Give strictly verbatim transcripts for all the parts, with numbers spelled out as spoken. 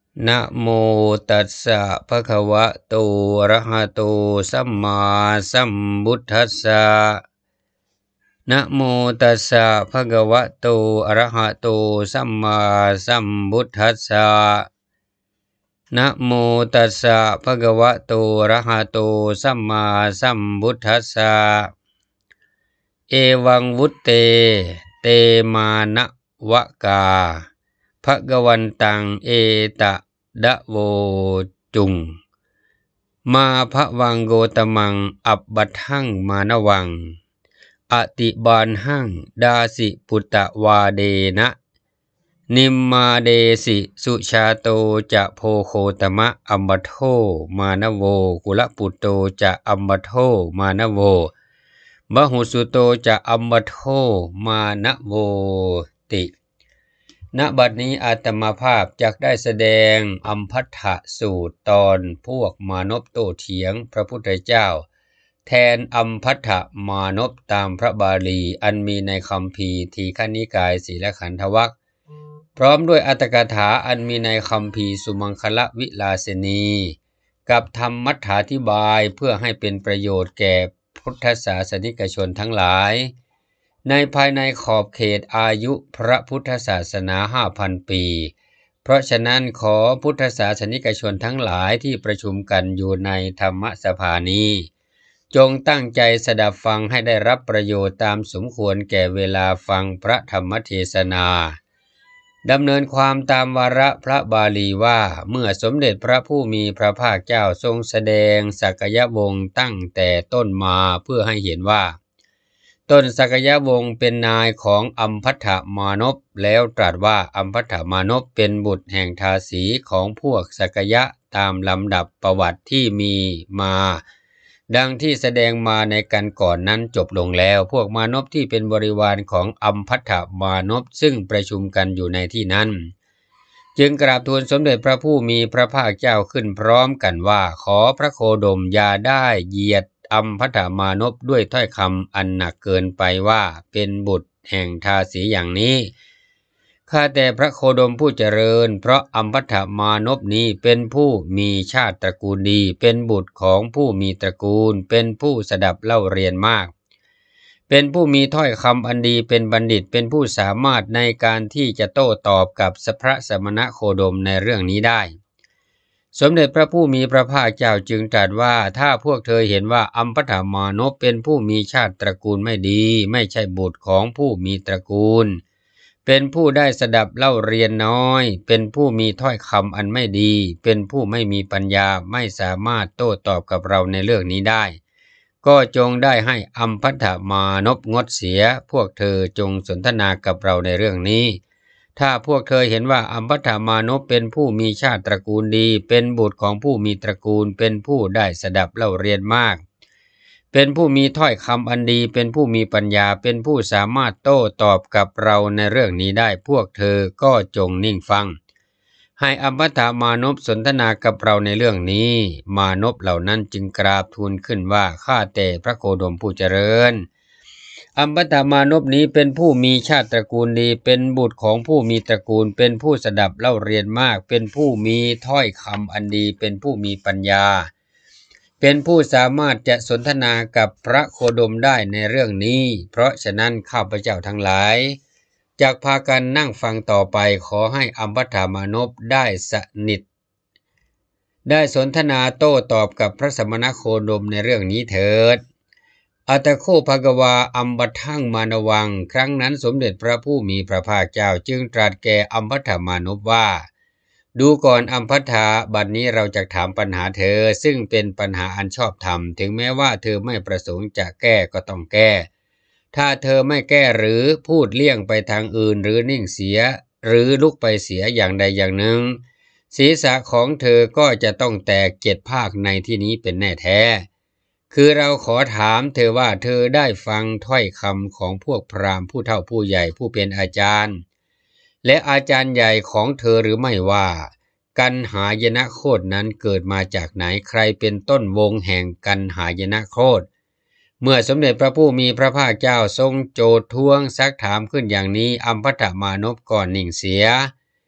นะโมตัสสะภะคะวะโตอะระหะโตสัมมาสัมพุทธัสสะนะโมตัสสะภะคะวะโตอะระหะโตสัมมาสัมพุทธัสสะนะโมตัสสะภะคะวะโตอะระหะโตสัมมาสัมพุทธัสสะเอวังวุตเตเตมานะวะกาภะคะวันตังเอตะดะโวจุงมาภวังโกตมังอัปบัตหังมานวังอติบานหังดาสิปุตตะวาเดนะนิมมาเดสิสุชาโตจะโพโคตมะอัมบโทมานโวกุลปุตโตจะอัมบโทมานโวมหุสุโตจะอัมบโทมานโวติณบัดนี้อาตมาภาพจักได้แสดงอัมพัทธสูตรตอนพวกมานพโต้เถียงพระพุทธเจ้าแทนอัมพัทธมานพตามพระบาลีอันมีในคัมภีร์ทีฆนิกายสีลขันธวรรคพร้อมด้วยอัตถกถาอันมีในคัมภีร์สุมังคละวิลาสนีกับธรรมมัฏฐาธิบายเพื่อให้เป็นประโยชน์แก่พุทธศาสนิกชนทั้งหลายในภายในขอบเขตอายุพระพุทธศาสนา ห้าพัน ปีเพราะฉะนั้นขอพุทธศาสนิกชนทั้งหลายที่ประชุมกันอยู่ในธรรมสภานี้จงตั้งใจสดับฟังให้ได้รับประโยชน์ตามสมควรแก่เวลาฟังพระธรรมเทศนาดำเนินความตามวาระพระบาลีว่าเมื่อสมเด็จพระผู้มีพระภาคเจ้าทรงแสดงสักยวงศ์ตั้งแต่ต้นมาเพื่อให้เห็นว่าต้นสักยวงศ์เป็นนายของอัมพัทธมานพแล้วตรัสว่าอัมพัทธมานพเป็นบุตรแห่งทาสีของพวกสักยะตามลำดับประวัติที่มีมาดังที่แสดงมาในกันก่อนนั้นจบลงแล้วพวกมานพที่เป็นบริวารของอัมพัทธมานพซึ่งประชุมกันอยู่ในที่นั้นจึงกราบทูลสมเด็จพระผู้มีพระภาคเจ้าขึ้นพร้อมกันว่าขอพระโคดมอย่าได้เหยียดอัมพัทธมานพด้วยถ้อยคำอันหนักเกินไปว่าเป็นบุตรแห่งทาสีอย่างนี้ข้าแต่พระโคดมผู้เจริญเพราะอัมพัทธมานพนี้เป็นผู้มีชาติตระกูลดีเป็นบุตรของผู้มีตระกูลเป็นผู้สดับเล่าเรียนมากเป็นผู้มีถ้อยคำอันดีเป็นบัณฑิตเป็นผู้สามารถในการที่จะโต้ตอบกับพระสมณโคดมในเรื่องนี้ได้สมเด็จพระผู้มีพระภาคเจ้าจึงตรัสว่าถ้าพวกเธอเห็นว่าอัมพัทธมานพเป็นผู้มีชาติตระกูลไม่ดีไม่ใช่บุตรของผู้มีตระกูลเป็นผู้ได้สดับเล่าเรียนน้อยเป็นผู้มีถ้อยคำอันไม่ดีเป็นผู้ไม่มีปัญญาไม่สามารถโต้ตอบกับเราในเรื่องนี้ได้ก็จงได้ให้อัมพัทธมานพงดเสียพวกเธอจงสนทนากับเราในเรื่องนี้ถ้าพวกเธอเห็นว่าอัมพัทธมานพเป็นผู้มีชาติตระกูลดีเป็นบุตรของผู้มีตระกูลเป็นผู้ได้สดับเล่าเรียนมากเป็นผู้มีถ้อยคำอันดีเป็นผู้มีปัญญาเป็นผู้สามารถโต้ตอบกับเราในเรื่องนี้ได้พวกเธอก็จงนิ่งฟังให้อัมพัทธมานพสนทนากับเราในเรื่องนี้มานพเหล่านั้นจึงกราบทูลขึ้นว่าข้าแต่พระโคดมผู้เจริญอัมพัทธมานพนี้เป็นผู้มีชาติตระกูลดีเป็นบุตรของผู้มีตระกูลเป็นผู้สดับเล่าเรียนมากเป็นผู้มีถ้อยคำอันดีเป็นผู้มีปัญญาเป็นผู้สามารถจะสนทนากับพระโคดมได้ในเรื่องนี้เพราะฉะนั้นข้าพเจ้าทั้งหลายจากพากันนั่งฟังต่อไปขอให้อัมพัทธมานพได้สนิทได้สนทนาโต้ตอบกับพระสมณโคดมในเรื่องนี้เถิดอัตโคภกวาอัมบัตหังมานวังครั้งนั้นสมเด็จพระผู้มีพระภาคเจ้าจึงตรัสแก่อัมพัทธมานพว่าดูก่อนอัมพัทธาบัดนี้เราจะถามปัญหาเธอซึ่งเป็นปัญหาอันชอบธรรมถึงแม้ว่าเธอไม่ประสงค์จะแก้ก็ต้องแก้ถ้าเธอไม่แก้หรือพูดเลี่ยงไปทางอื่นหรือนิ่งเสียหรือลุกไปเสียอย่างใดอย่างหนึ่งศีรษะของเธอก็จะต้องแตกเจ็ดภาคในที่นี้เป็นแน่แท้คือเราขอถามเธอว่าเธอได้ฟังถ้อยคำของพวกพราหมณ์ผู้เฒ่าผู้ใหญ่ผู้เป็นอาจารย์และอาจารย์ใหญ่ของเธอหรือไม่ว่ากันหายนะโคตรนั้นเกิดมาจากไหนใครเป็นต้นวงแห่งกันหายนะโคตรเมื่อสมเด็จพระผู้มีพระภาคเจ้าทรงโจทย์ท้วงซักถามขึ้นอย่างนี้อัมพัทธมานพก่อนนิ่งเสีย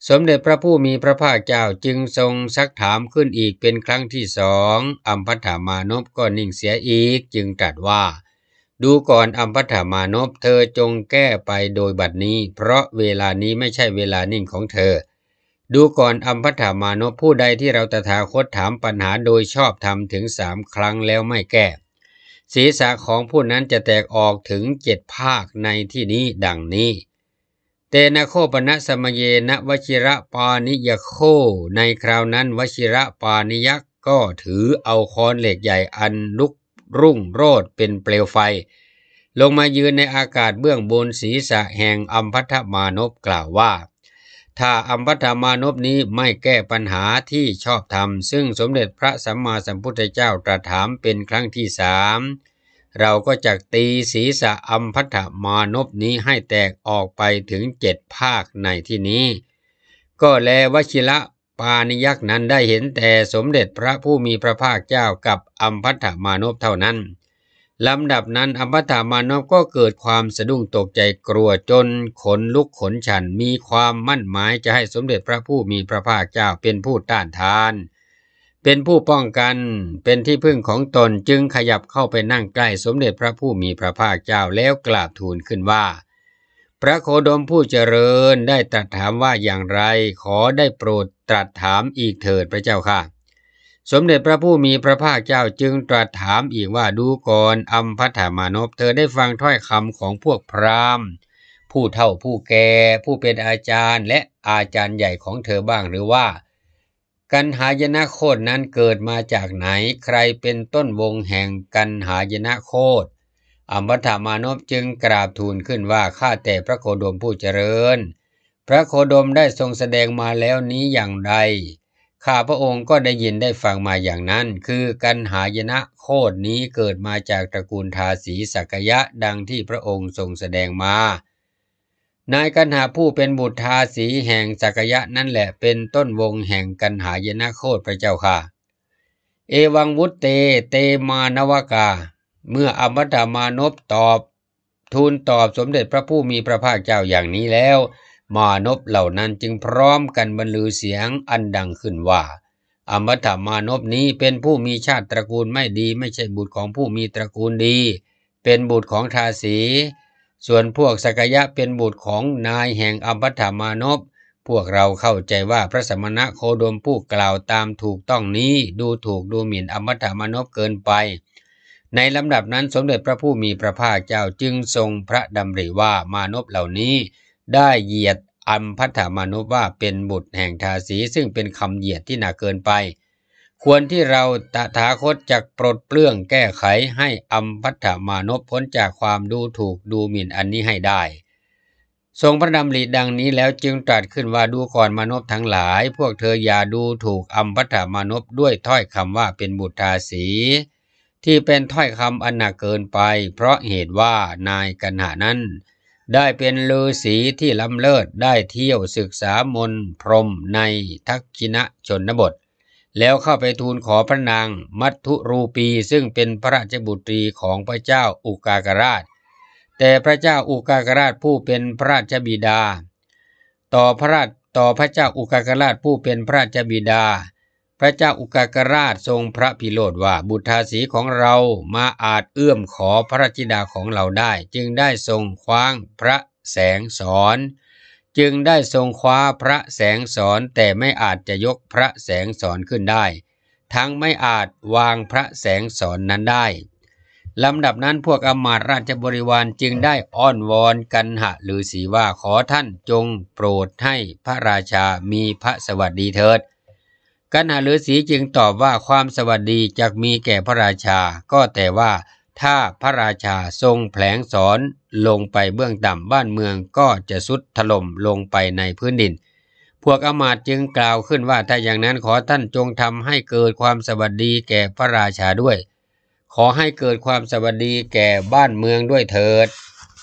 สมเด็จพระผู้มีพระภาคเจ้าจึงทรงซักถามขึ้นอีกเป็นครั้งที่สองอัมพัทธามานพก็นิ่งเสียอีกจึงตรัสว่าดูก่อนอัมพัทธามานพเธอจงแก้ไปโดยบัดนี้เพราะเวลานี้ไม่ใช่เวลานิ่งของเธอดูก่อนอัมพัทธามานพผู้ใดที่เราตถาคตถามปัญหาโดยชอบธรรมถึงสามครั้งแล้วไม่แก้ศีรษะของผู้นั้นจะแตกออกถึงเจ็ดภาคในที่นี้ดังนี้เตนะโคปนะสมเยนะวชิระปานิยโคในคราวนั้นวชิระปานิยักษ์ก็ถือเอาค้อนเหล็กใหญ่อันลุกรุ่งโรจน์เป็นเปลวไฟลงมายืนในอากาศเบื้องบนศีรษะแห่งอัมพัทธมานพกล่าวว่าถ้าอัมพัทธมานพนี้ไม่แก้ปัญหาที่ชอบธรรมซึ่งสมเด็จพระสัมมาสัมพุทธเจ้าตรัสถามเป็นครั้งที่สามเราก็จักตีศีรษะอัมพัทธมานพนี้ให้แตกออกไปถึงเจ็ดภาคในที่นี้ก็แลวชิระปานิยักษ์นั้นได้เห็นแต่สมเด็จพระผู้มีพระภาคเจ้ากับอัมพัทธมานพเท่านั้นลำดับนั้นอัมพัทธมานพก็เกิดความสะดุ้งตกใจกลัวจนขนลุกขนชันมีความมั่นหมายจะให้สมเด็จพระผู้มีพระภาคเจ้าเป็นผู้ต้านทานเป็นผู้ป้องกันเป็นที่พึ่งของตนจึงขยับเข้าไปนั่งใกล้สมเด็จพระผู้มีพระภาคเจ้าแล้วกราบทูลขึ้นว่าพระโคดมผู้เจริญได้ตรัสถามว่าอย่างไรขอได้โปรดตรัสถามอีกเถิดพระเจ้าค่ะสมเด็จพระผู้มีพระภาคเจ้าจึงตรัสถามอีกว่าดูก่อนอัมพัทธมานพเธอได้ฟังถ้อยคำของพวกพราหมณ์ผู้เฒ่าผู้แก่ผู้เป็นอาจารย์และอาจารย์ใหญ่ของเธอบ้างหรือว่ากันหายนะโคตนั้นเกิดมาจากไหนใครเป็นต้นวงแห่งกันหายนะโคตอัมพัทธมานพจึงกราบทูลขึ้นว่าข้าแต่พระโคดมผู้เจริญพระโคดมได้ทรงแสดงมาแล้วนี้อย่างไรข้าพระองค์ก็ได้ยินได้ฟังมาอย่างนั้นคือกันหายนะโคตนี้เกิดมาจากตระกูลทาสีสักยะดังที่พระองค์ทรงแสดงมานายกันหาผู้เป็นบุตรทาสีแห่งสักยะนั่นแหละเป็นต้นวงแห่งกันหายนะโคตพระเจ้าค่ะเอวังวุตเตเตมานวกาเมื่ออัมพัทธมานพตอบทูลตอบสมเด็จพระผู้มีพระภาคเจ้าอย่างนี้แล้วมานพเหล่านั้นจึงพร้อมกันบรรลือเสียงอันดังขึ้นว่าอัมพัทธมานพนี้เป็นผู้มีชาติตระกูลไม่ดีไม่ใช่บุตรของผู้มีตระกูลดีเป็นบุตรของทาสีส่วนพวกสักยะเป็นบุตรของนายแห่งอัมพัทธมานพพวกเราเข้าใจว่าพระสมณะโคดมผู้กล่าวตามถูกต้องนี้ดูถูกดูหมิ่นอัมพัทธมานพเกินไปในลำดับนั้นสมเด็จพระผู้มีพระภาคเจ้าจึงทรงพระดำริว่ามานพเหล่านี้ได้เหยียดอัมพัทธมานพว่าเป็นบุตรแห่งทาสีซึ่งเป็นคำเหยียดที่หนักเกินไปควรที่เราตถาคตจักปลดเปลื้องแก้ไขให้อัมพัทธมานพพ้นจากความดูถูกดูหมิ่นอันนี้ให้ได้ทรงพระดำริดังนี้แล้วจึงตรัสขึ้นว่าดูก่อนมานพทั้งหลายพวกเธออย่าดูถูกอัมพัทธมานพด้วยถ้อยคำว่าเป็นบุตรทาสีที่เป็นถ้อยคำอันหนักเกินไปเพราะเหตุว่านายกันหานั้นได้เป็นฤาษีที่ล้ำเลิศได้เที่ยวศึกษามนต์พรหมในทักษิณชนบทแล้วเข้าไปทูลขอพระนางมัทธุรูปีซึ่งเป็นพระราชบุตรีของพระเจ้าอุกากราชแต่พระเจ้าอุกากราชผู้เป็นพระราชบิดาต่อพระราชต่อพระเจ้าอุกากราชผู้เป็นพระราชบิดาพระเจ้าอุกากราชทรงพระพิโรธว่าบุตรทาสีของเรามาอาจเอื้อมขอพระราชธิดาของเราได้จึงได้ทรงคว้างพระแสงสอนจึงได้ทรงคว้าพระแสงสอนแต่ไม่อาจจะยกพระแสงสอนขึ้นได้ทั้งไม่อาจวางพระแสงสอนนั้นได้ลำดับนั้นพวกอมาตย์ราชบริวารจึงได้อ้อนวอนกันหฤาษีว่าขอท่านจงโปรดให้พระราชามีพระสวัสดีเถิดกันหฤาษีจึงตอบว่าความสวัสดีจักมีแก่พระราชาก็แต่ว่าถ้าพระราชาทรงแผลงสอนลงไปเบื้องต่ำบ้านเมืองก็จะทรุดถล่มลงไปในพื้นดินพวกอมาตย์จึงกล่าวขึ้นว่าถ้าอย่างนั้นขอท่านจงทำให้เกิดความสวัสดีแก่พระราชาด้วยขอให้เกิดความสวัสดีแก่บ้านเมืองด้วยเถิด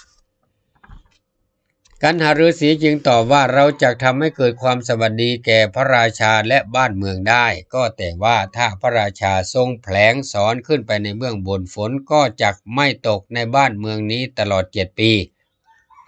กันหฤาษีจึงตอบว่าเราจะทำให้เกิดความสวัสดีแก่พระราชาและบ้านเมืองได้ก็แต่ว่าถ้าพระราชาทรงแผลงสอนขึ้นไปในเบื้องบนฝนก็จักไม่ตกในบ้านเมืองนี้ตลอดเจ็ดปี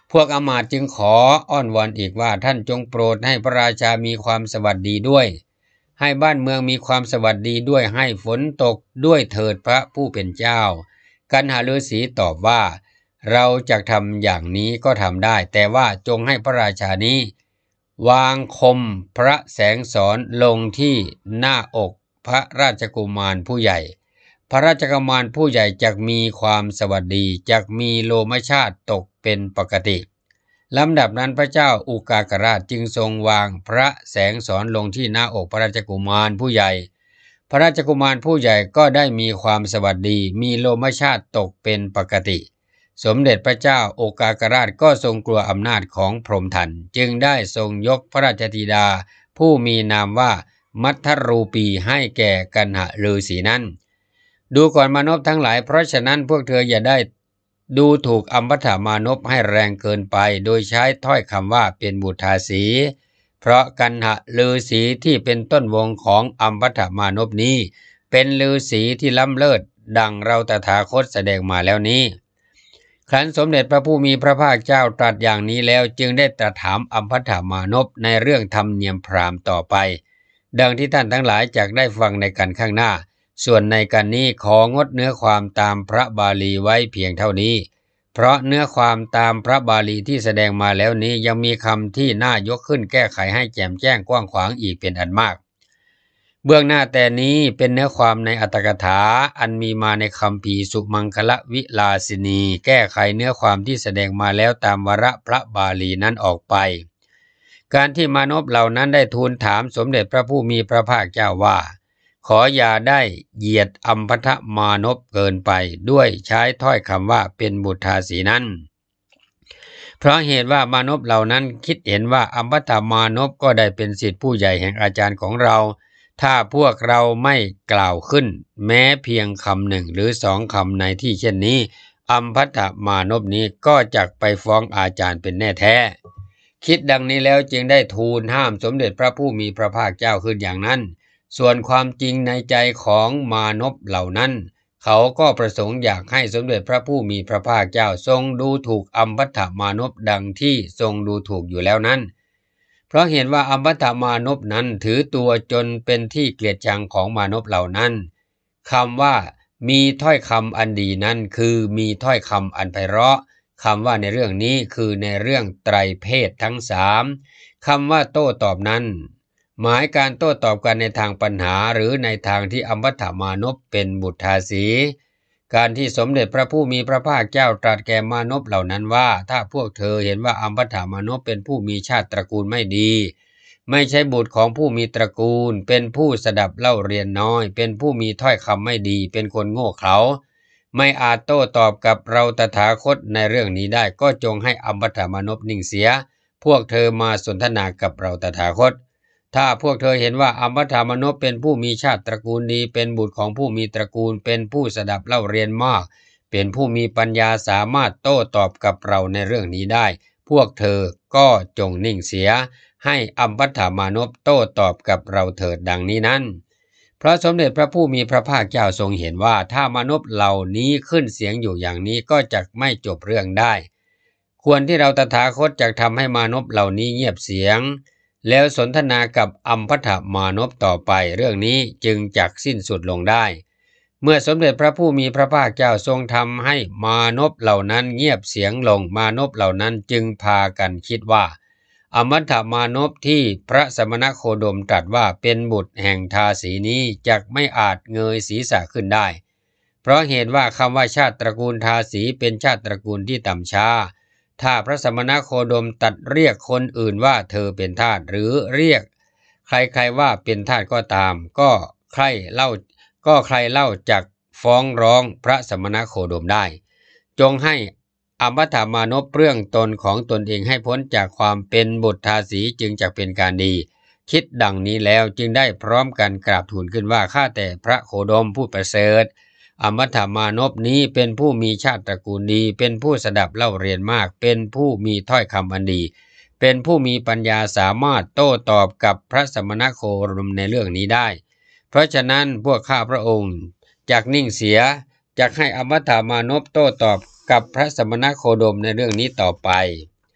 พวกอมาตย์จึงขออ้อนวอนอีกว่าท่านจงโปรดให้พระราชามีความสวัสดีด้วยให้บ้านเมืองมีความสวัสดีด้วยให้ฝนตกด้วยเถิดพระผู้เป็นเจ้ากันหฤาษีตอบว่าเราจะทำอย่างนี้ก็ทำได้แต่ว่าจงให้พระราชานี้วางคมพระแสงสอนลงที่หน้าอกพระราชกุมารผู้ใหญ่พระราชกุมารผู้ใหญ่จักมีความสวัสดีจักมีโลมชาติตกเป็นปกติลำดับนั้นพระเจ้าอุกากราชจึงทรงวางพระแสงสอนลงที่หน้าอกพระราชกุมารผู้ใหญ่พระราชกุมารผู้ใหญ่ก็ได้มีความสวัสดีมีโลมชาติตกเป็นปกติสมเด็จพระเจ้าโอกากราชก็ทรงกลัวอำนาจของพรหมทันจึงได้ทรงยกพระราชธิดาผู้มีนามว่ามัทธรูปีให้แก่กันหฤาษีนั้นดูก่อนมนุษย์ทั้งหลายเพราะฉะนั้นพวกเธออย่าได้ดูถูกอัมพถามานพให้แรงเกินไปโดยใช้ถ้อยคำว่าเป็นบุทาสีเพราะกันหฤาษีที่เป็นต้นวงของอัมพถามานพนี้เป็นฤาษีที่ล้ำเลิศดังเราตถาคตแสดงมาแล้วนี้ครั้นสมเด็จพระผู้มีพระภาคเจ้าตรัสอย่างนี้แล้วจึงได้ตรัสถามอัมพถามานพในเรื่องธรรมเนียมพราหมณ์ต่อไปดังที่ท่านทั้งหลายจักได้ฟังในกันข้างหน้าส่วนในกันนี้ของดเนื้อความตามพระบาลีไว้เพียงเท่านี้เพราะเนื้อความตามพระบาลีที่แสดงมาแล้วนี้ยังมีคำที่น่ายกขึ้นแก้ไขให้แจ่มแจ้งกว้างขวางอีกเป็นอันมากเบื้องหน้าแต่นี้เป็นเนื้อความในอัตถกถาอันมีมาในคัมภีร์สุมังคลวิลาสินีแก้ไขเนื้อความที่แสดงมาแล้วตามวาระพระบาลีนั้นออกไปการที่มานพเหล่านั้นได้ทูลถามสมเด็จพระผู้มีพระภาคเจ้าว่าขออย่าได้เหยียดอัมพทมานพเกินไปด้วยใช้ถ้อยคำว่าเป็นบุทาสีนั้นเพราะเหตุว่ามานพเหล่านั้นคิดเห็นว่าอัมพทมานพก็ได้เป็นศิษย์ผู้ใหญ่แห่งอาจารย์ของเราถ้าพวกเราไม่กล่าวขึ้นแม้เพียงคำหนึ่งหรือสองคำในที่เช่นนี้อัมพทมานพนี้ก็จักไปฟ้องอาจารย์เป็นแน่แท้คิดดังนี้แล้วจึงได้ทูลห้ามสมเด็จพระผู้มีพระภาคเจ้าขึ้นอย่างนั้นส่วนความจริงในใจของมานพเหล่านั้นเขาก็ประสงค์อยากให้สมเด็จพระผู้มีพระภาคเจ้าทรงดูถูกอัมพทมานพดังที่ทรงดูถูกอยู่แล้วนั้นเพราะเห็นว่าอัมพทมานพนั้นถือตัวจนเป็นที่เกลียดชังของมานพเหล่านั้นคำว่ามีถ้อยคำอันดีนั้นคือมีถ้อยคำอันไพเราะคำว่าในเรื่องนี้คือในเรื่องไตรเพศทั้งสามคำว่าโต้ตอบนั้นหมายการโต้ตอบกันในทางปัญหาหรือในทางที่อัมพถมานพเป็นบุทาสีการที่สมเด็จพระผู้มีพระภาคเจ้าตรัสแก่มานพเหล่านั้นว่าถ้าพวกเธอเห็นว่าอัมพถมานพเป็นผู้มีชาติตระกูลไม่ดีไม่ใช่บุตรของผู้มีตระกูลเป็นผู้สดับเล่าเรียนน้อยเป็นผู้มีถ้อยคำไม่ดีเป็นคนโง่เขลาไม่อาจโต้ตอบกับเราตถาคตในเรื่องนี้ได้ก็จงให้อัมพถมานพนิ่งเสียพวกเธอมาสนทนากับเราตถาคตถ้าพวกเธอเห็นว่าอัมพถมานพเป็นผู้มีชาติตระกูลดีเป็นบุตรของผู้มีตระกูลเป็นผู้สดับเล่าเรียนมากเป็นผู้มีปัญญาสามารถโต้ตอบกับเราในเรื่องนี้ได้พวกเธอก็จงนิ่งเสียให้อัมพถมานพโต้ตอบกับเราเถิดดังนี้นั้นเพราะสมเด็จพระผู้มีพระภาคเจ้าทรงเห็นว่าถ้ามนุษย์เหล่านี้ขึ้นเสียงอยู่อย่างนี้ก็จะไม่จบเรื่องได้ควรที่เราตถาคตจะทำให้มนุษย์เหล่านี้เงียบเสียงแล้วสนทนากับอัมพถมานพต่อไปเรื่องนี้จึงจักสิ้นสุดลงได้เมื่อสมเด็จพระผู้มีพระภาคเจ้าทรงทำให้มานพเหล่านั้นเงียบเสียงลงมานพเหล่านั้นจึงพากันคิดว่าอัมพถมานพที่พระสมณโคดมตรัสว่าเป็นบุตรแห่งทาสีนี้จักไม่อาจเงยศีรษะขึ้นได้เพราะเหตุว่าคำว่าชาติตระกูลทาสีเป็นชาติตระกูลที่ต่ำช้าถ้าพระสมณโคดมตัดเรียกคนอื่นว่าเธอเป็นทาสหรือเรียกใครๆว่าเป็นทาสก็ตามก็ใครเล่าก็ใครเล่าจักฟ้องร้องพระสมณโคดมได้จงให้อัมพถมานพเรื่องตนของตนเองให้พ้นจากความเป็นบุตรทาสีจึงจะเป็นการดีคิดดังนี้แล้วจึงได้พร้อมกันกราบทูลขึ้นว่าข้าแต่พระโคดมผู้ประเสริฐอัมพถมานพนี้เป็นผู้มีชาติตระกูลดีเป็นผู้สดับเล่าเรียนมากเป็นผู้มีถ้อยคำอันดีเป็นผู้มีปัญญาสามารถโต้ตอบกับพระสมณโคดมในเรื่องนี้ได้เพราะฉะนั้นพวกข้าพระองค์จักนิ่งเสียจักให้อัมพถมานพโต้ตอบกับพระสมณโคดมในเรื่องนี้ต่อไป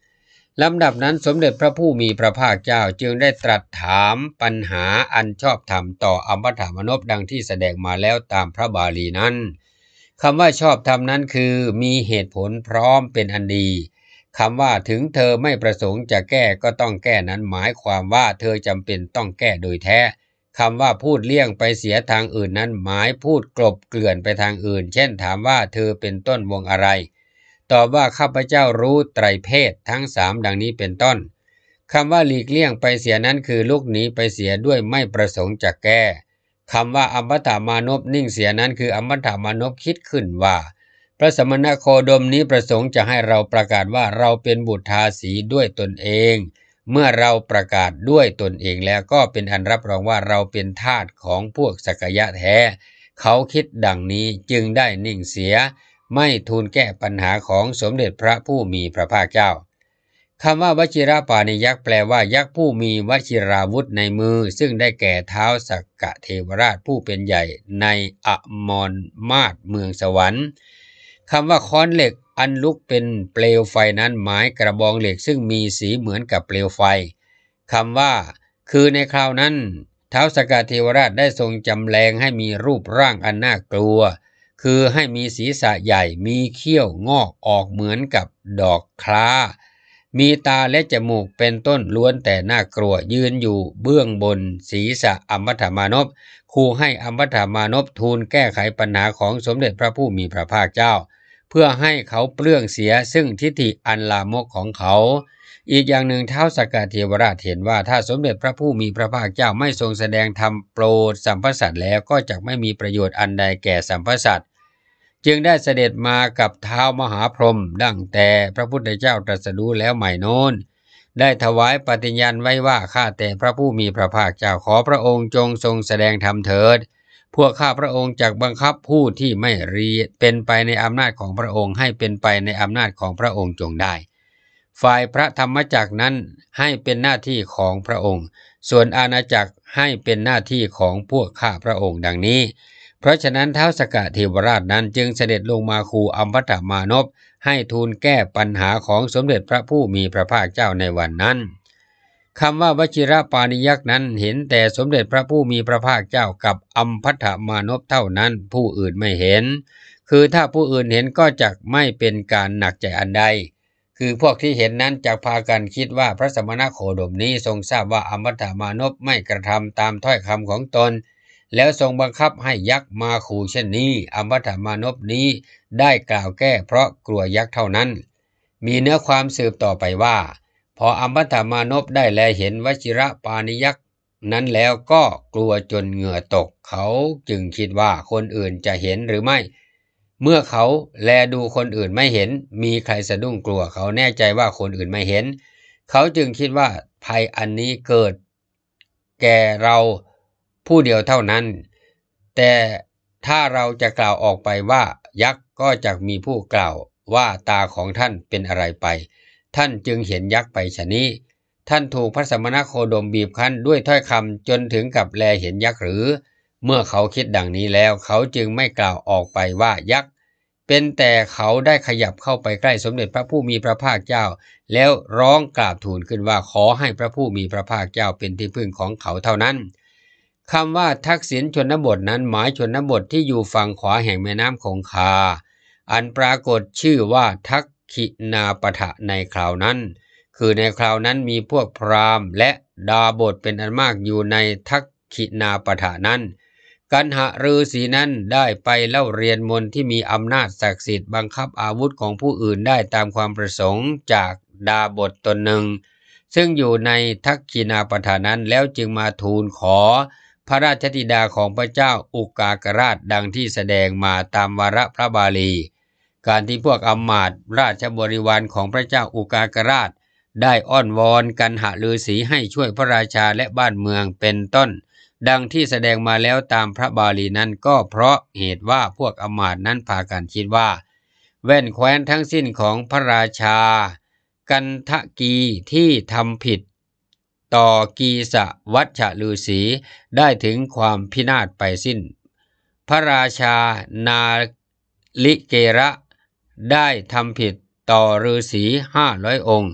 ลำดับนั้นสมเด็จพระผู้มีพระภาคเจ้าจึงได้ตรัสถามปัญหาอันชอบธรรมต่ออมตะมนพดังที่แสดงมาแล้วตามพระบาลีนั้นคำว่าชอบธรรมนั้นคือมีเหตุผลพร้อมเป็นอันดีคำว่าถึงเธอไม่ประสงค์จะแก้ก็ต้องแก้นั้นหมายความว่าเธอจำเป็นต้องแก้โดยแท้คำว่าพูดเลี่ยงไปเสียทางอื่นนั้นหมายพูดกลบเกลื่อนไปทางอื่นเช่นถามว่าเธอเป็นต้นวงอะไรตอบว่าข้าพเจ้ารู้ไตรเพศทั้งสามดังนี้เป็นต้นคำว่าหลีกเลี่ยงไปเสียนั้นคือลุกหนีไปเสียด้วยไม่ประสงค์จะแก้คำว่าอมตะมานพนิ่งเสียนั้นคืออมตะมานพคิดขึ้นว่าพระสมณโคดมนี้ประสงค์จะให้เราประกาศว่าเราเป็นบุตรทาสีด้วยตนเองเมื่อเราประกาศด้วยตนเองแล้วก็เป็นอันรับรองว่าเราเป็นทาสของพวกสักยะแท้เขาคิดดังนี้จึงได้นิ่งเสียไม่ทูลแก้ปัญหาของสมเด็จพระผู้มีพระภาคเจ้าคำว่าวชิรปานิยักษ์แปลว่ายักษ์ผู้มีวชิราวุธในมือซึ่งได้แก่ท้าวสักกะเทวราชผู้เป็นใหญ่ในอมรมาศเมืองสวรรค์คำว่าค้อนเหล็กอันลุกเป็นเปลวไฟนั้นหมายกระบองเหล็กซึ่งมีสีเหมือนกับเปลวไฟคำว่าคือในคราวนั้นท้าวสักกะเทวราชได้ทรงจำแรงให้มีรูปร่างอันน่ากลัวคือให้มีศีรษะใหญ่มีเขี้ยวงอกออกเหมือนกับดอกคล้ามีตาและจมูกเป็นต้นล้วนแต่น่ากลัวยืนอยู่เบื้องบนศีรษะอมตะมานพคูให้อมตะมานพทูลแก้ไขปัญหาของสมเด็จพระผู้มีพระภาคเจ้าเพื่อให้เขาเปลื้องเสียซึ่งทิฏฐิอันลามกของเขาอีกอย่างหนึ่งท้าวสักกะเทวราชเห็นว่าถ้าสมเด็จพระผู้มีพระภาคเจ้าไม่ทรงแสดงธรรมโปรดสัมพสัตว์แล้วก็จะไม่มีประโยชน์อันใดแก่สัมพสัตว์จึงได้เสด็จมากับท้าวมหาพรหมดังแต่พระพุทธเจ้าตรัสรู้แล้วใหม่โน้นได้ถวายปฏิญาณไว้ว่าข้าแต่พระผู้มีพระภาคเจ้าขอพระองค์จงทรงแสดงธรรมเถิดพวกข้าพระองค์จักบังคับผู้ที่ไม่รีเป็นไปในอำนาจของพระองค์ให้เป็นไปในอำนาจของพระองค์จงได้ฝ่ายพระธรรมจักรนั้นให้เป็นหน้าที่ของพระองค์ส่วนอาณาจักรให้เป็นหน้าที่ของพวกข้าพระองค์ดังนี้เพราะฉะนั้นท้าวสักกะเทวราชนั้นจึงเสด็จลงมาคูอมตะมานพให้ทูลแก้ปัญหาของสมเด็จพระผู้มีพระภาคเจ้าในวันนั้นคำว่าวชิรปานิยักษ์นั้นเห็นแต่สมเด็จพระผู้มีพระภาคเจ้ากับอมพัทธมานพเท่านั้นผู้อื่นไม่เห็นคือถ้าผู้อื่นเห็นก็จักไม่เป็นการหนักใจอันใดคือพวกที่เห็นนั้นจักพากันคิดว่าพระสมณโคดมนี้ทรงทราบว่าอมพัทธมานพไม่กระทำตามถ้อยคำของตนแล้วทรงบังคับให้ยักษ์มาขู่เช่นนี้อมตะมานพนี้ได้กล่าวแก้เพราะกลัวยักษ์เท่านั้นมีเนื้อความสืบต่อไปว่าพออมตะมานพได้แลเห็นวชิรปานิยักษ์นั้นแล้วก็กลัวจนเหงื่อตกเขาจึงคิดว่าคนอื่นจะเห็นหรือไม่เมื่อเขาแลดูคนอื่นไม่เห็นมีใครสะดุ้งกลัวเขาแน่ใจว่าคนอื่นไม่เห็นเขาจึงคิดว่าภัยอันนี้เกิดแก่เราผู้เดียวเท่านั้นแต่ถ้าเราจะกล่าวออกไปว่ายักษ์ก็จะมีผู้กล่าวว่าตาของท่านเป็นอะไรไปท่านจึงเห็นยักษ์ไปฉะนี้ท่านถูกพระสมณโคดมบีบคั้นด้วยถ้อยคำจนถึงกับแลเห็นยักษ์หรือเมื่อเขาคิดดังนี้แล้วเขาจึงไม่กล่าวออกไปว่ายักษ์เป็นแต่เขาได้ขยับเข้าไปใกล้สมเด็จพระผู้มีพระภาคเจ้าแล้วร้องกราบทูลขึ้นว่าขอให้พระผู้มีพระภาคเจ้าเป็นที่พึ่งของเขาเท่านั้นคำว่าทักษิณชนบทนั้นหมายชนบทที่อยู่ฝั่งขวาแห่งแม่น้ำคงคาอันปรากฏชื่อว่าทักขินาปทะในคราวนั้นคือในคราวนั้นมีพวกพราหมณ์และดาบทเป็นอันมากอยู่ในทักขินาปทะนั้นกันหฤาษีนั้นได้ไปเล่าเรียนมนต์ที่มีอำนาจศักดิ์สิทธิ์บังคับอาวุธของผู้อื่นได้ตามความประสงค์จากดาบทตนหนึ่งซึ่งอยู่ในทักขินาปทะนั้นแล้วจึงมาทูลขอพระราชธิดาของพระเจ้าอุกากราชดังที่แสดงมาตามวาระพระบาลีการที่พวกอมาตย์ราชบริวารของพระเจ้าอุกากราชได้อ้อนวอนกันหฤาษีให้ช่วยพระราชาและบ้านเมืองเป็นต้นดังที่แสดงมาแล้วตามพระบาลีนั้นก็เพราะเหตุว่าพวกอมาตย์นั้นพากันคิดว่าแว่นแคว้นทั้งสิ้นของพระราชากันทกีที่ทำผิดต่อกีสวัชชฤาษีได้ถึงความพินาศไปสิ้นพระราชานาลิเกระได้ทำผิดต่อฤาษีห้าร้อยองค์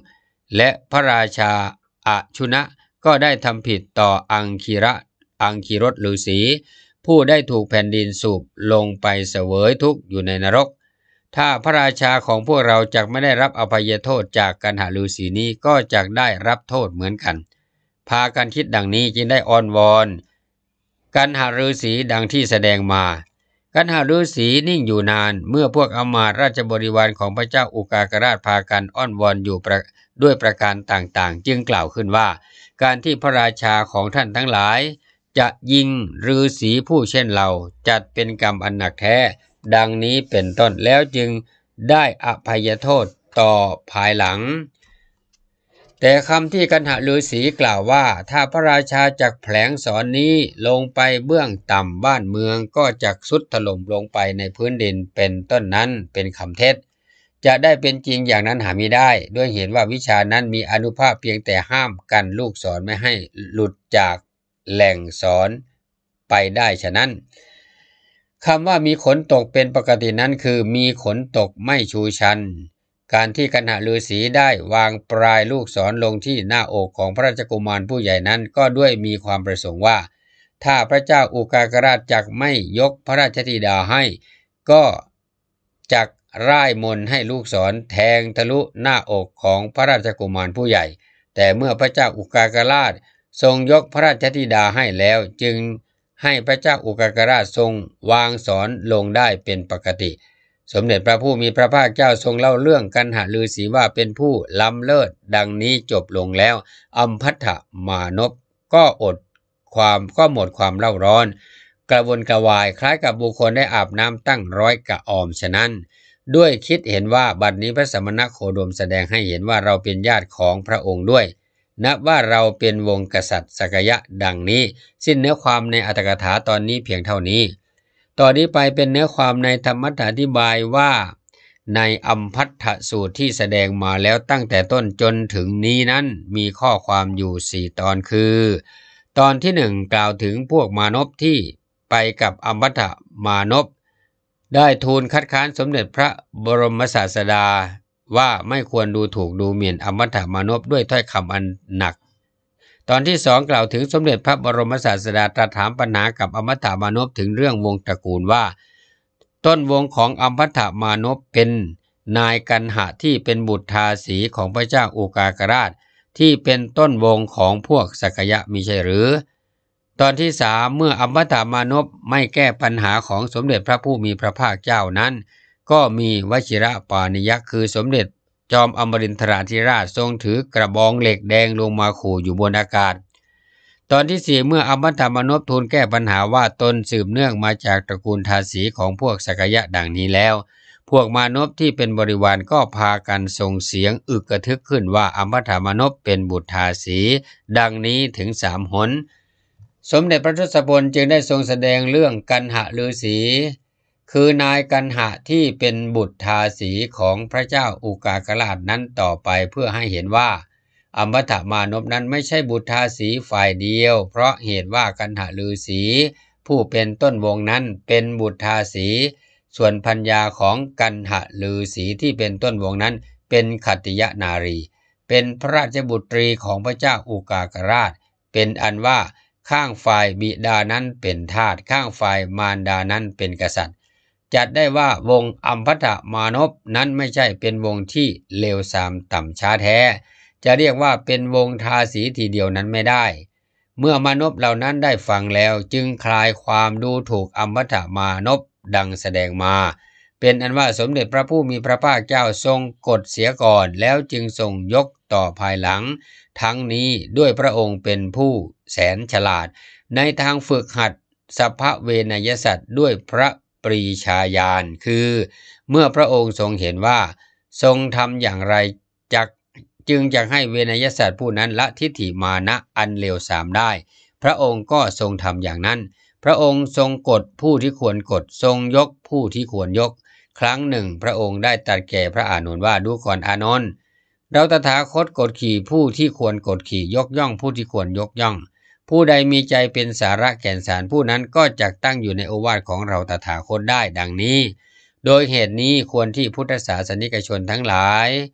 และพระราชาอชุนะก็ได้ทำผิดต่ออังคีระอังคีรสฤาษีผู้ได้ถูกแผ่นดินสูบลงไปเสวยทุกข์อยู่ในนรกถ้าพระราชาของพวกเราจักไม่ได้รับอภัยโทษจากกันหฤาษีนี้ก็จักได้รับโทษเหมือนกันพากันคิดดังนี้จึงได้อ้อนวอนกันหฤาษีดังที่แสดงมากันหฤาษีนิ่งอยู่นานเมื่อพวกอมาตย์ราชบริวารของพระเจ้าอุกากราชพากันอ้อนวอนอยู่ด้วยประการต่างๆจึงกล่าวขึ้นว่าการที่พระราชาของท่านทั้งหลายจะยิงฤาษีผู้เช่นเราจัดเป็นกรรมอันหนักแท้ดังนี้เป็นต้นแล้วจึงได้อภัยโทษต่อภายหลังแต่คำที่กันหฤาษีกล่าวว่าถ้าพระราชาจักแผลงสอนนี้ลงไปเบื้องต่ำบ้านเมืองก็จักทรุดถล่มลงไปในพื้นดินเป็นต้นนั้นเป็นคำเท็จจะได้เป็นจริงอย่างนั้นหาไม่ได้ด้วยเหตุว่าวิชานั้นมีอานุภาพเพียงแต่ห้ามกันลูกศรไม่ให้หลุดจากแหล่งสอนไปได้ฉะนั้นคำว่ามีขนตกเป็นปกตินั้นคือมีขนตกไม่ชูชันการที่กันหฤาษีได้วางปลายลูกศรลงที่หน้าอกของพระราชกุมารผู้ใหญ่นั้นก็ด้วยมีความประสงค์ว่าถ้าพระเจ้าอุกากราชจักไม่ยกพระราชธิดาให้ก็จักร่ายมนต์ให้ลูกศรแทงทะลุหน้าอกของพระราชกุมารผู้ใหญ่แต่เมื่อพระเจ้าอุกากราชทรงยกพระราชธิดาให้แล้วจึงให้พระเจ้าอุกากราชทรงวางศรลงได้เป็นปกติสมเด็จพระผู้มีพระภาคเจ้าทรงเล่าเรื่องกันหฤาษีว่าเป็นผู้ล้ำเลิศดังนี้จบลงแล้วอัมพัทธมานพก็อดความก็หมดความเล่าร้อนกระวนกระวายคล้ายกับบุคคลได้อาบน้ำตั้งร้อยกะออมฉะนั้นด้วยคิดเห็นว่าบัดนี้พระสมณโคดมแสดงให้เห็นว่าเราเป็นญาติของพระองค์ด้วยนับว่าเราเป็นวงศ์กษัตริย์สักยะดังนี้สิ้นเนื้อความในอรรถกถาตอนนี้เพียงเท่านี้ต่อนนี้ไปเป็นเนื้อความในธรรมอธิบายว่าในอัมพัทธสูตรที่แสดงมาแล้วตั้งแต่ต้นจนถึงนี้นั้นมีข้อความอยู่สี่ตอนคือตอนที่หนึ่งกล่าวถึงพวกมานพที่ไปกับอัมพัทธมานพได้ทูลคัดค้านสมเด็จพระบรมศาสดาว่าไม่ควรดูถูกดูหมิ่นอัมพัทธมานพด้วยถ้อยคำอันหนักตอนที่สองกล่าวถึงสมเด็จพระบรมศาสดาตรัสถามปัญหากับอัมพัทธมานพถึงเรื่องวงตระกูลว่าต้นวงของอัมพัทธมานพเป็นนายกันหะที่เป็นบุตรทาสีของพระเจ้าอุกากราชที่เป็นต้นวงของพวกสักยะมิใช่หรือตอนที่สามเมื่ออัมพัทธมานพไม่แก้ปัญหาของสมเด็จพระผู้มีพระภาคเจ้านั้นก็มีวชิระปานิยะคือสมเด็จจอมอมรินทราธิราชทรงถือกระบองเหล็กแดงลงมาขู่อยู่บนอากาศตอนที่สี่เมื่ออัมพัทธมานพทูลแก้ปัญหาว่าตนสืบเนื่องมาจากตระกูลทาสีของพวกสักยะดังนี้แล้วพวกมานพที่เป็นบริวารก็พากันส่งเสียงอึกกระทึกขึ้นว่าอัมพัทธมานพเป็นบุตรทาสีดังนี้ถึงสามหนสมเด็จพระทศพลจึงได้ทรงแสดงเรื่องกันหฤาษีคือนายกันหะที่เป็นบุตรทาสีของพระเจ้าอุกากราชนั้นต่อไปเพื่อให้เห็นว่าอัมพัทธมานพนั้นไม่ใช่บุตรทาสีฝ่ายเดียวเพราะเหตุว่ากันหฤาษีผู้เป็นต้นวงนั้นเป็นบุตรทาสีส่วนพัญญาของกันหฤาษีที่เป็นต้นวงนั้นเป็นขัตติยนารีเป็นพระราชบุตรีของพระเจ้าอุกากราชเป็นอันว่าข้างฝ่ายบิดานั้นเป็นทาสข้างฝ่ายมารดานั้นเป็นกษัตริย์จัดได้ว่าวงอัมพัทธมานพนั้นไม่ใช่เป็นวงที่เลวทรามต่ำช้าแท้จะเรียกว่าเป็นวงทาสีทีเดียวนั้นไม่ได้เมื่อมานพเหล่านั้นได้ฟังแล้วจึงคลายความดูถูกอัมพัทธมานพดังแสดงมาเป็นอันว่าสมเด็จพระผู้มีพระภาคเจ้าทรงกดเสียก่อนแล้วจึงทรงยกต่อภายหลังทั้งนี้ด้วยพระองค์เป็นผู้แสนฉลาดในทางฝึกหัดสัพพเวนยสัตว์ด้วยพระปรีชาญาณคือเมื่อพระองค์ทรงเห็นว่าทรงทำอย่างไรจักจึงจะให้เวนยสัตว์ผู้นั้นละทิฏฐิมานะอันเลวทรามได้พระองค์ก็ทรงทำอย่างนั้นพระองค์ทรงกดผู้ที่ควรกดทรงยกผู้ที่ควรยกครั้งหนึ่งพระองค์ได้ตรัสแก่พระอานนท์ว่าดูก่อนอานนท์เราตถาคตกดขี่ผู้ที่ควรกดขี่ยกย่องผู้ที่ควรยกย่องผู้ใดมีใจเป็นสาระแก่นสารผู้นั้นก็จักตั้งอยู่ในโอวาทของเราตถาคตได้ดังนี้โดยเหตุนี้ควรที่พุทธศาสนิกชนทั้งหลายจ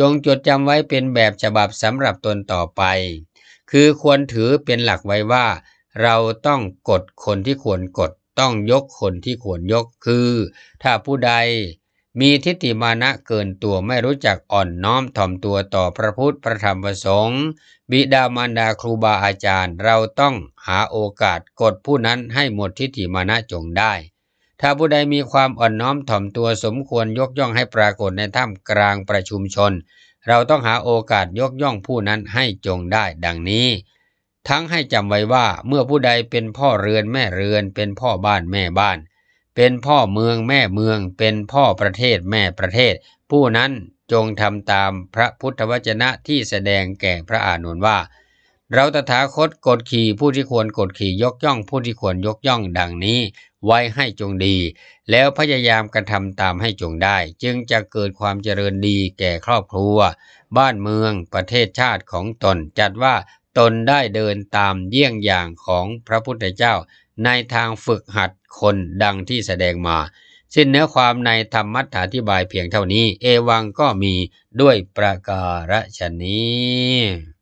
จงจดจำไว้เป็นแบบฉบับสำหรับตนต่อไปคือควรถือเป็นหลักไว้ว่าเราต้องกดคนที่ควรกดต้องยกคนที่ควรยกคือถ้าผู้ใดมีทิฏฐิมานะเกินตัวไม่รู้จักอ่อนน้อมถ่อมตัวต่อพระพุทธพระธรรมพระสงฆ์บิดามารดาครูบาอาจารย์เราต้องหาโอกาสกดผู้นั้นให้หมดทิฏฐิมานะจงได้ถ้าผู้ใดมีความอ่อนน้อมถ่อมตัวสมควรยกย่องให้ปรากฏในท่ามกลางประชุมชนเราต้องหาโอกาสยกย่องผู้นั้นให้จงได้ดังนี้ทั้งให้จำไว้ว่าเมื่อผู้ใดเป็นพ่อเรือนแม่เรือนเป็นพ่อบ้านแม่บ้านเป็นพ่อเมืองแม่เมืองเป็นพ่อประเทศแม่ประเทศผู้นั้นจงทำตามพระพุทธวจนะที่แสดงแก่พระอานนท์ว่าเราตถาคตกดขี่ผู้ที่ควรกดขี่ยกย่องผู้ที่ควรยกย่องดังนี้ไว้ให้จงดีแล้วพยายามกระทำตามให้จงได้จึงจะเกิดความเจริญดีแก่ครอบครัวบ้านเมืองประเทศชาติของตนจัดว่าตนได้เดินตามเยี่ยงอย่างของพระพุทธเจ้าในทางฝึกหัดคนดังที่แสดงมาสิ้นเนื้อความในธรรมัตถาธิบายเพียงเท่านี้เอวังก็มีด้วยประการฉนี้